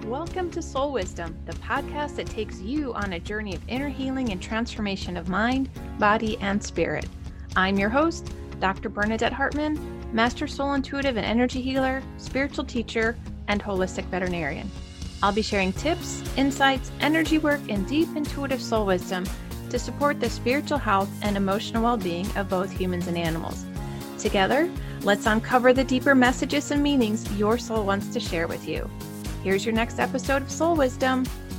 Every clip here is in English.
Welcome to Soul Wisdom, the podcast that takes you on a journey of inner healing and transformation of mind, body, and spirit. I'm your host, Dr. Bernadette Hartman, Master Soul Intuitive and Energy Healer, spiritual teacher, and holistic veterinarian. I'll be sharing tips, insights, energy work, and deep intuitive soul wisdom to support the spiritual health and emotional well-being of both humans and animals. Together, let's uncover the deeper messages and meanings your soul wants to share with you. Here's your next episode of Soul Wisdom.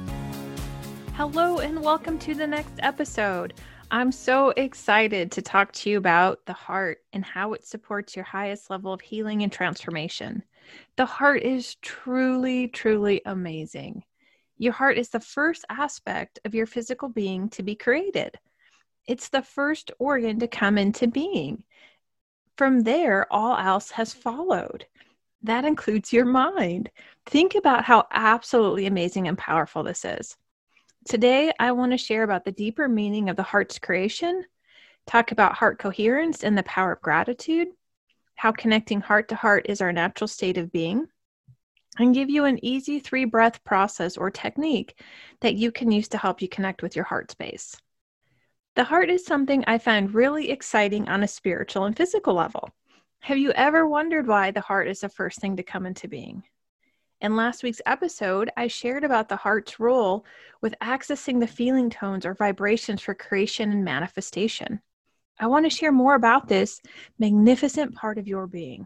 Hello and welcome to the next episode. I'm so excited to talk to you about the heart and how it supports your highest level of healing and transformation. The heart is truly, truly amazing. Your heart is the first aspect of your physical being to be created. It's the first organ to come into being. From there, all else has followed. That includes your mind. Think about how absolutely amazing and powerful this is. Today, I want to share about the deeper meaning of the heart's creation, talk about heart coherence and the power of gratitude, how connecting heart to heart is our natural state of being, and give you an easy 3-breath process or technique that you can use to help you connect with your heart space. The heart is something I find really exciting on a spiritual and physical level. Have you ever wondered why the heart is the first thing to come into being? In last week's episode, I shared about the heart's role with accessing the feeling tones or vibrations for creation and manifestation. I want to share more about this magnificent part of your being.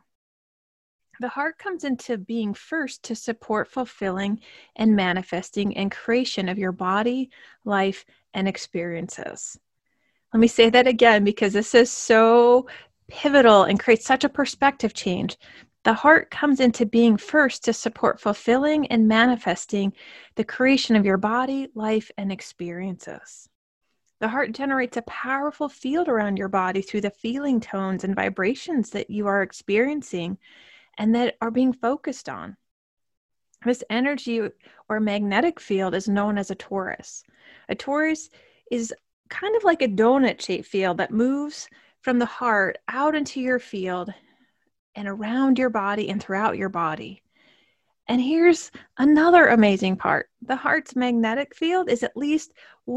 The heart comes into being first to support fulfilling and manifesting and creation of your body, life, and experiences. Let me say that again because this is so pivotal and creates such a perspective change. The heart comes into being first to support fulfilling and manifesting the creation of your body, life, and experiences. The heart generates a powerful field around your body through the feeling tones and vibrations that you are experiencing and that are being focused on. This energy or magnetic field is known as a torus. A torus is kind of like a donut-shaped field that moves from the heart out into your field and around your body and throughout your body. And here's another amazing part. The heart's magnetic field is at least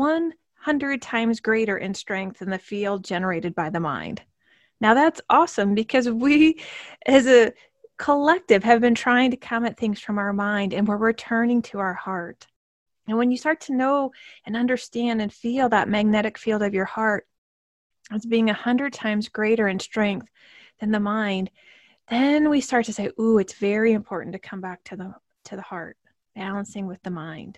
100 times greater in strength than the field generated by the mind. Now that's awesome because we as a collective have been trying to come at things from our mind and we're returning to our heart. And when you start to know and understand and feel that magnetic field of your heart as being 100 times greater in strength than the mind, then we start to say, ooh, it's very important to come back to the heart, balancing with the mind.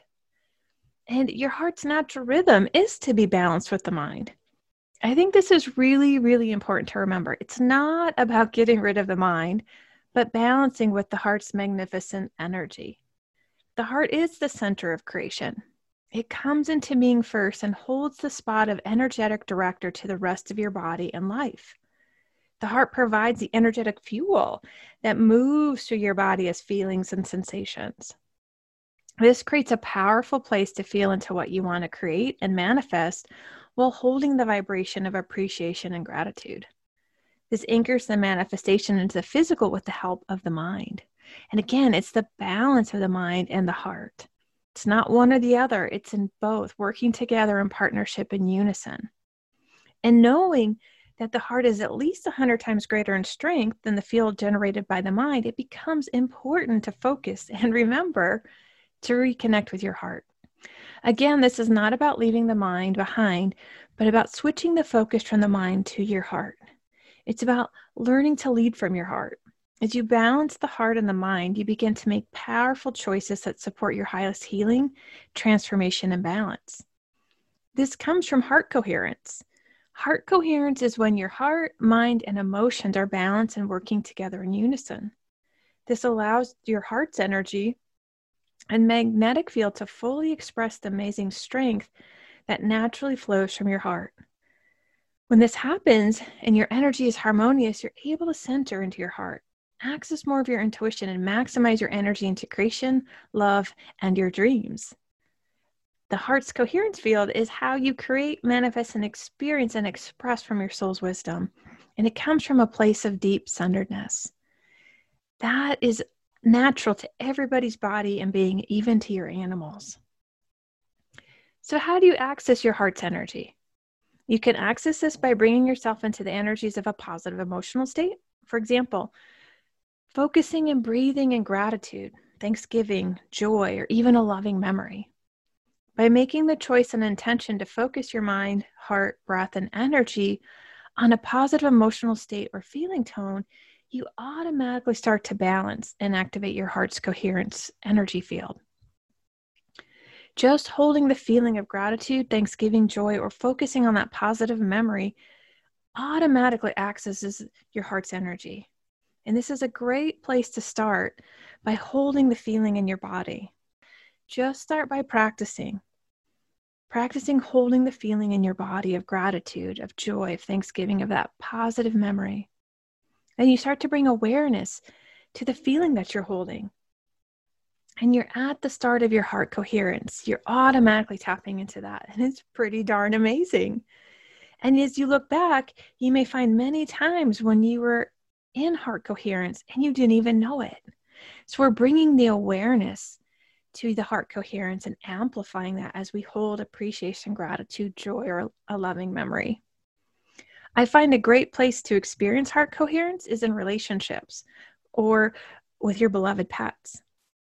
And your heart's natural rhythm is to be balanced with the mind. I think this is really, really important to remember. It's not about getting rid of the mind, but balancing with the heart's magnificent energy. The heart is the center of creation. It comes into being first and holds the spot of energetic director to the rest of your body and life. The heart provides the energetic fuel that moves through your body as feelings and sensations. This creates a powerful place to feel into what you want to create and manifest while holding the vibration of appreciation and gratitude. This anchors the manifestation into the physical with the help of the mind. And again, it's the balance of the mind and the heart. It's not one or the other. It's in both, working together in partnership in unison. And knowing that the heart is at least 100 times greater in strength than the field generated by the mind, it becomes important to focus and remember to reconnect with your heart. Again, this is not about leaving the mind behind, but about switching the focus from the mind to your heart. It's about learning to lead from your heart. As you balance the heart and the mind, you begin to make powerful choices that support your highest healing, transformation, and balance. This comes from heart coherence. Heart coherence is when your heart, mind, and emotions are balanced and working together in unison. This allows your heart's energy and magnetic field to fully express the amazing strength that naturally flows from your heart. When this happens and your energy is harmonious, you're able to center into your heart, access more of your intuition, and maximize your energy into creation, love, and your dreams. The heart's coherence field is how you create, manifest, and experience and express from your soul's wisdom. And it comes from a place of deep centeredness. That is natural to everybody's body and being, even to your animals. So how do you access your heart's energy? You can access this by bringing yourself into the energies of a positive emotional state. For example, focusing and breathing in gratitude, thanksgiving, joy, or even a loving memory. By making the choice and intention to focus your mind, heart, breath, and energy on a positive emotional state or feeling tone, you automatically start to balance and activate your heart's coherence energy field. Just holding the feeling of gratitude, thanksgiving, joy, or focusing on that positive memory automatically accesses your heart's energy. And this is a great place to start by holding the feeling in your body. Just start by practicing holding the feeling in your body of gratitude, of joy, of thanksgiving, of that positive memory. And you start to bring awareness to the feeling that you're holding. And you're at the start of your heart coherence. You're automatically tapping into that. And it's pretty darn amazing. And as you look back, you may find many times when you were in heart coherence and you didn't even know it. So we're bringing the awareness to the heart coherence and amplifying that as we hold appreciation, gratitude, joy, or a loving memory. I find a great place to experience heart coherence is in relationships or with your beloved pets.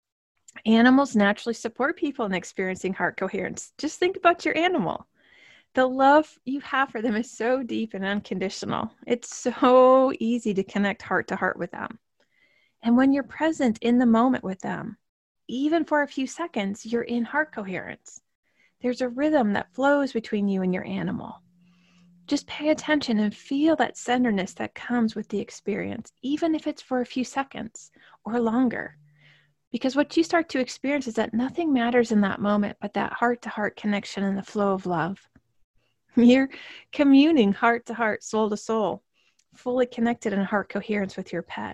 Animals naturally support people in experiencing heart coherence. Just think about your animal. The love you have for them is so deep and unconditional. It's so easy to connect heart to heart with them. And when you're present in the moment with them, even for a few seconds, you're in heart coherence. There's a rhythm that flows between you and your animal. Just pay attention and feel that centeredness that comes with the experience, even if it's for a few seconds or longer. Because what you start to experience is that nothing matters in that moment but that heart-to-heart connection and the flow of love. You're communing heart to heart, soul to soul, fully connected in heart coherence with your pet.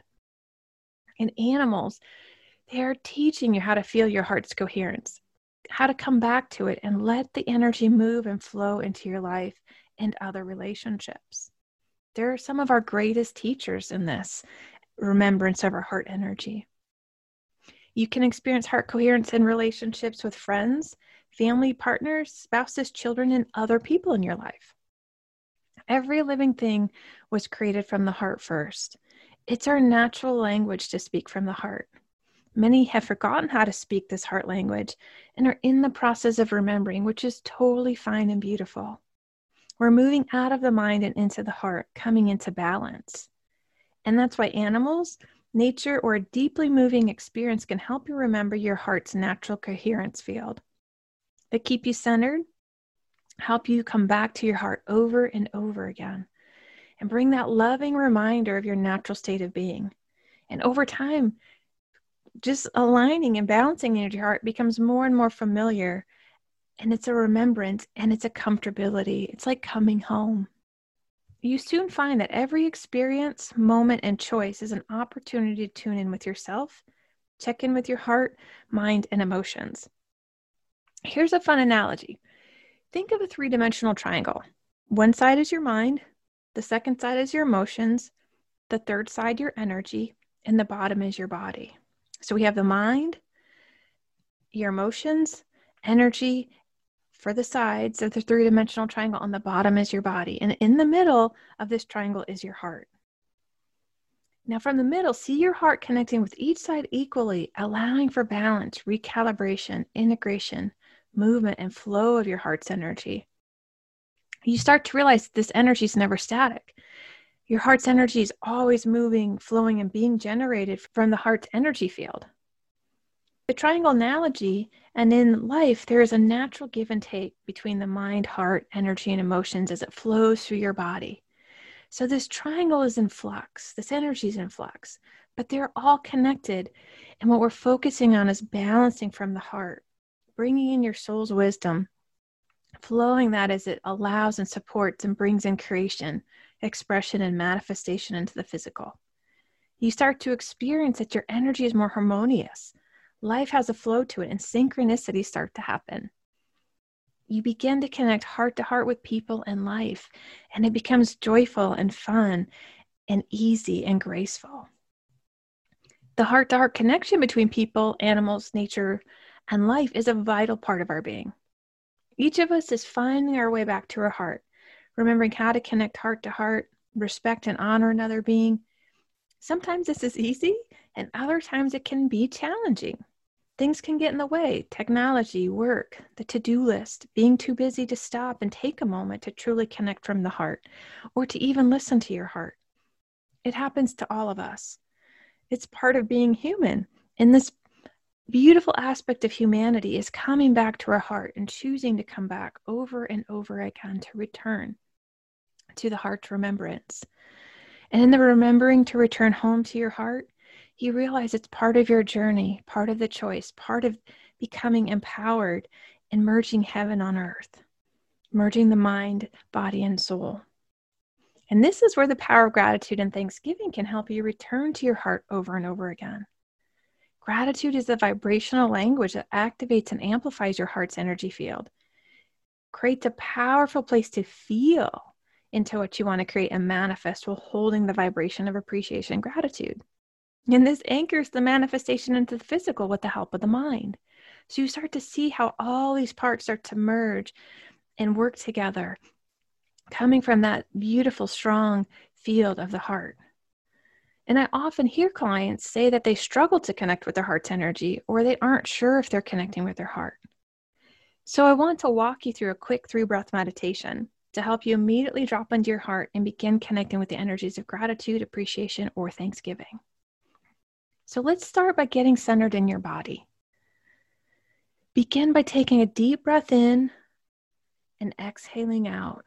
And animals, they are teaching you how to feel your heart's coherence, how to come back to it and let the energy move and flow into your life and other relationships. They're some of our greatest teachers in this remembrance of our heart energy. You can experience heart coherence in relationships with friends, family, partners, spouses, children, and other people in your life. Every living thing was created from the heart first. It's our natural language to speak from the heart. Many have forgotten how to speak this heart language and are in the process of remembering, which is totally fine and beautiful. We're moving out of the mind and into the heart, coming into balance. And that's why animals, nature, or a deeply moving experience can help you remember your heart's natural coherence field. They keep you centered, help you come back to your heart over and over again, and bring that loving reminder of your natural state of being. And over time, just aligning and balancing into your heart becomes more and more familiar, and it's a remembrance and it's a comfortability. It's like coming home. You soon find that every experience, moment, and choice is an opportunity to tune in with yourself, check in with your heart, mind, and emotions. Here's a fun analogy. Think of a three-dimensional triangle. One side is your mind, the second side is your emotions, the third side your energy, and the bottom is your body. So we have the mind, your emotions, energy for the sides of the three-dimensional triangle. On the bottom is your body. And in the middle of this triangle is your heart. Now from the middle, see your heart connecting with each side equally, allowing for balance, recalibration, integration, movement, and flow of your heart's energy. You start to realize this energy is never static. Your heart's energy is always moving, flowing, and being generated from the heart's energy field. The triangle analogy, and in life, there is a natural give and take between the mind, heart, energy, and emotions as it flows through your body. So this triangle is in flux, this energy is in flux, but they're all connected. And what we're focusing on is balancing from the heart, bringing in your soul's wisdom, flowing that as it allows and supports and brings in creation, expression, and manifestation into the physical. You start to experience that your energy is more harmonious. Life has a flow to it, and synchronicities start to happen. You begin to connect heart to heart with people and life, and it becomes joyful and fun and easy and graceful. The heart-to-heart connection between people, animals, nature, and life is a vital part of our being. Each of us is finding our way back to our heart, remembering how to connect heart to heart, respect and honor another being. Sometimes this is easy, and other times it can be challenging. Things can get in the way: technology, work, the to-do list, being too busy to stop and take a moment to truly connect from the heart, or to even listen to your heart. It happens to all of us. It's part of being human. And this beautiful aspect of humanity is coming back to our heart and choosing to come back over and over again to return to the heart's remembrance. And in the remembering to return home to your heart, you realize it's part of your journey, part of the choice, part of becoming empowered and merging heaven on earth, merging the mind, body, and soul. And this is where the power of gratitude and thanksgiving can help you return to your heart over and over again. Gratitude is a vibrational language that activates and amplifies your heart's energy field, creates a powerful place to feel into what you want to create and manifest while holding the vibration of appreciation and gratitude. And this anchors the manifestation into the physical with the help of the mind. So you start to see how all these parts start to merge and work together, coming from that beautiful, strong field of the heart. And I often hear clients say that they struggle to connect with their heart's energy, or they aren't sure if they're connecting with their heart. So I want to walk you through a quick 3-breath meditation to help you immediately drop into your heart and begin connecting with the energies of gratitude, appreciation, or thanksgiving. So let's start by getting centered in your body. Begin by taking a deep breath in and exhaling out.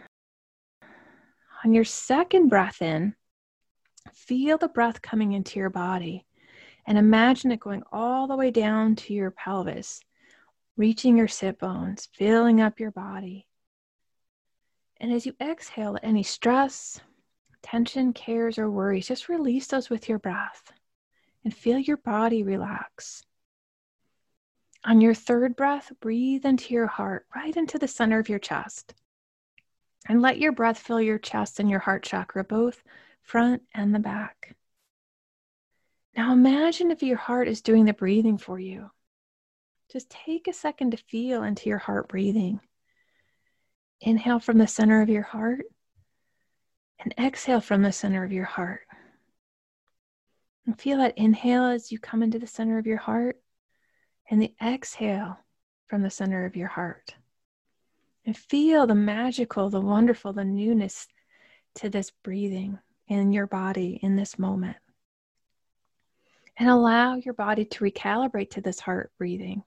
On your second breath in, feel the breath coming into your body and imagine it going all the way down to your pelvis, reaching your sit bones, filling up your body. And as you exhale, any stress, tension, cares, or worries, just release those with your breath and feel your body relax. On your third breath, breathe into your heart, right into the center of your chest. And let your breath fill your chest and your heart chakra, both front and the back. Now imagine if your heart is doing the breathing for you. Just take a second to feel into your heart breathing. Inhale from the center of your heart and exhale from the center of your heart. And feel that inhale as you come into the center of your heart and the exhale from the center of your heart. And feel the magical, the wonderful, the newness to this breathing in your body in this moment. And allow your body to recalibrate to this heart breathing.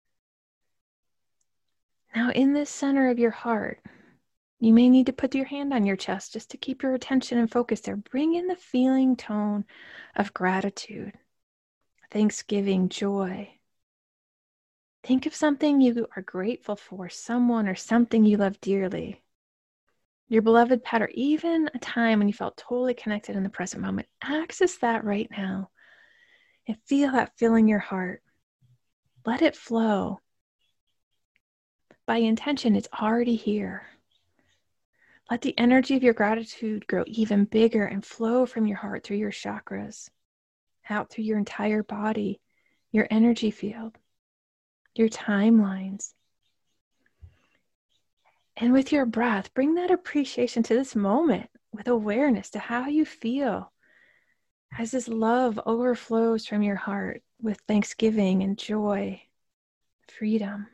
Now in this center of your heart, you may need to put your hand on your chest just to keep your attention and focus there. Bring in the feeling tone of gratitude, thanksgiving, joy. Think of something you are grateful for, someone or something you love dearly. Your beloved pet, or even a time when you felt totally connected in the present moment. Access that right now and feel that filling your heart. Let it flow. By intention, it's already here. Let the energy of your gratitude grow even bigger and flow from your heart through your chakras, out through your entire body, your energy field, your timelines. And with your breath, bring that appreciation to this moment with awareness to how you feel as this love overflows from your heart with thanksgiving and joy, freedom.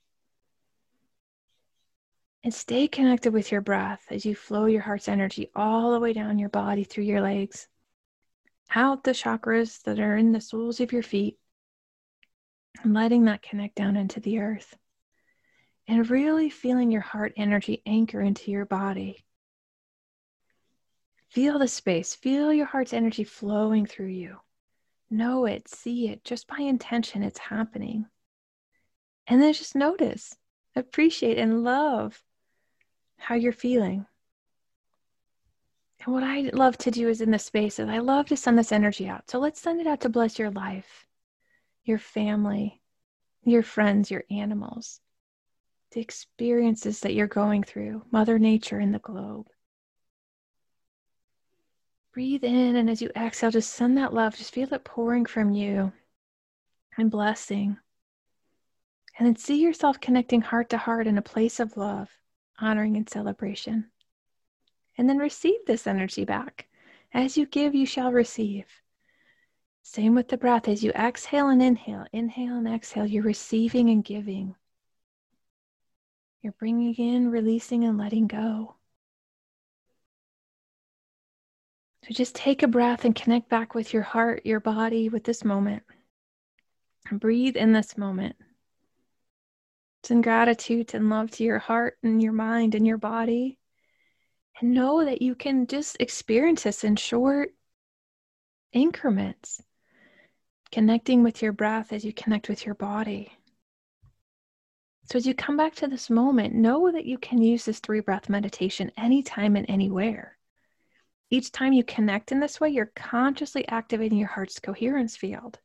And stay connected with your breath as you flow your heart's energy all the way down your body through your legs, out the chakras that are in the soles of your feet, and letting that connect down into the earth. And really feeling your heart energy anchor into your body. Feel the space. Feel your heart's energy flowing through you. Know it, see it, just by intention, it's happening. And then just notice, appreciate, and love how you're feeling. And what I love to do is in this space is I love to send this energy out. So let's send it out to bless your life, your family, your friends, your animals, the experiences that you're going through, Mother Nature and the globe. Breathe in, and as you exhale, just send that love. Just feel it pouring from you and blessing. And then see yourself connecting heart to heart in a place of love, honoring and celebration. And then receive this energy back. As you give, you shall receive. Same with the breath. As you exhale and inhale and exhale, you're receiving and giving. You're bringing in, releasing, and letting go. So just take a breath and connect back with your heart, your body, with this moment. And breathe in this moment. Send gratitude and love to your heart and your mind and your body. And know that you can just experience this in short increments, connecting with your breath as you connect with your body. So as you come back to this moment, know that you can use this 3-breath meditation anytime and anywhere. Each time you connect in this way, you're consciously activating your heart's coherence field.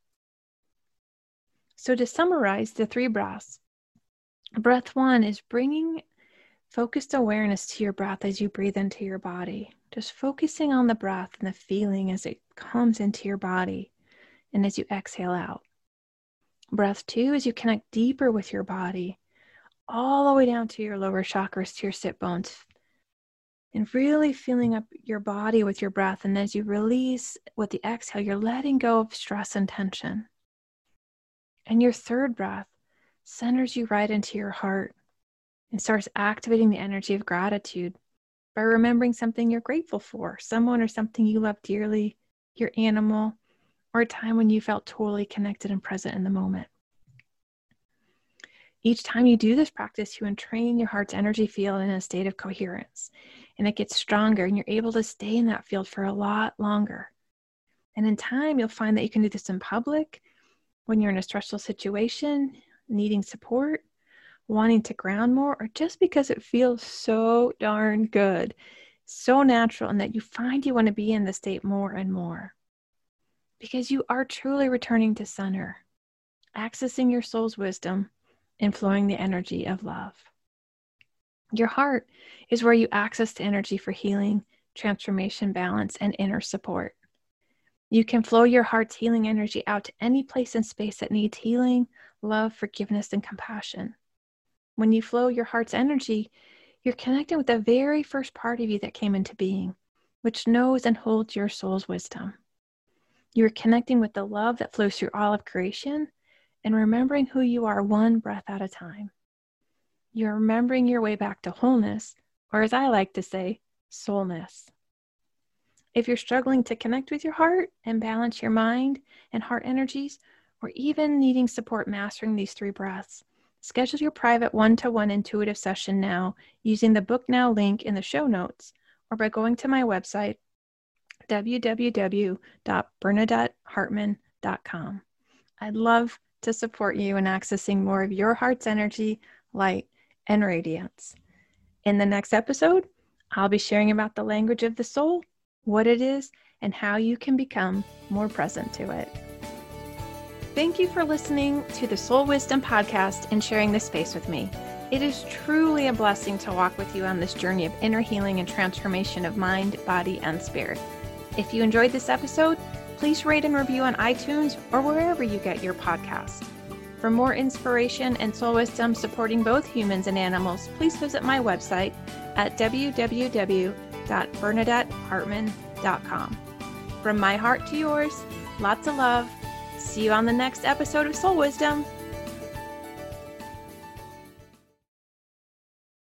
So to summarize the 3 breaths, breath 1 is bringing focused awareness to your breath as you breathe into your body. Just focusing on the breath and the feeling as it comes into your body and as you exhale out. Breath 2 is you connect deeper with your body, all the way down to your lower chakras, to your sit bones, and really filling up your body with your breath. And as you release with the exhale, you're letting go of stress and tension. And your 3rd breath centers you right into your heart and starts activating the energy of gratitude by remembering something you're grateful for, someone or something you love dearly, your animal, or a time when you felt totally connected and present in the moment. Each time you do this practice, you entrain your heart's energy field in a state of coherence, and it gets stronger, and you're able to stay in that field for a lot longer. And in time, you'll find that you can do this in public, when you're in a stressful situation, needing support, wanting to ground more, or just because it feels so darn good, so natural, and that you find you want to be in the state more and more. Because you are truly returning to center, accessing your soul's wisdom, and flowing the energy of love. Your heart is where you access the energy for healing, transformation, balance, and inner support. You can flow your heart's healing energy out to any place and space that needs healing, love, forgiveness, and compassion. When you flow your heart's energy, you're connecting with the very first part of you that came into being, which knows and holds your soul's wisdom. You're connecting with the love that flows through all of creation and remembering who you are one breath at a time. You're remembering your way back to wholeness, or as I like to say, soulness. If you're struggling to connect with your heart and balance your mind and heart energies, or even needing support mastering these 3 breaths, schedule your private one-to-one intuitive session now using the Book Now link in the show notes, or by going to my website, www.bernadettehartman.com. I'd love to support you in accessing more of your heart's energy, light, and radiance. In the next episode, I'll be sharing about the language of the soul, what it is, and how you can become more present to it. Thank you for listening to the Soul Wisdom Podcast and sharing this space with me. It is truly a blessing to walk with you on this journey of inner healing and transformation of mind, body, and spirit. If you enjoyed this episode, please rate and review on iTunes or wherever you get your podcast. For more inspiration and soul wisdom supporting both humans and animals, please visit my website at www.bernadettehartman.com. From my heart to yours, lots of love. See you on the next episode of Soul Wisdom.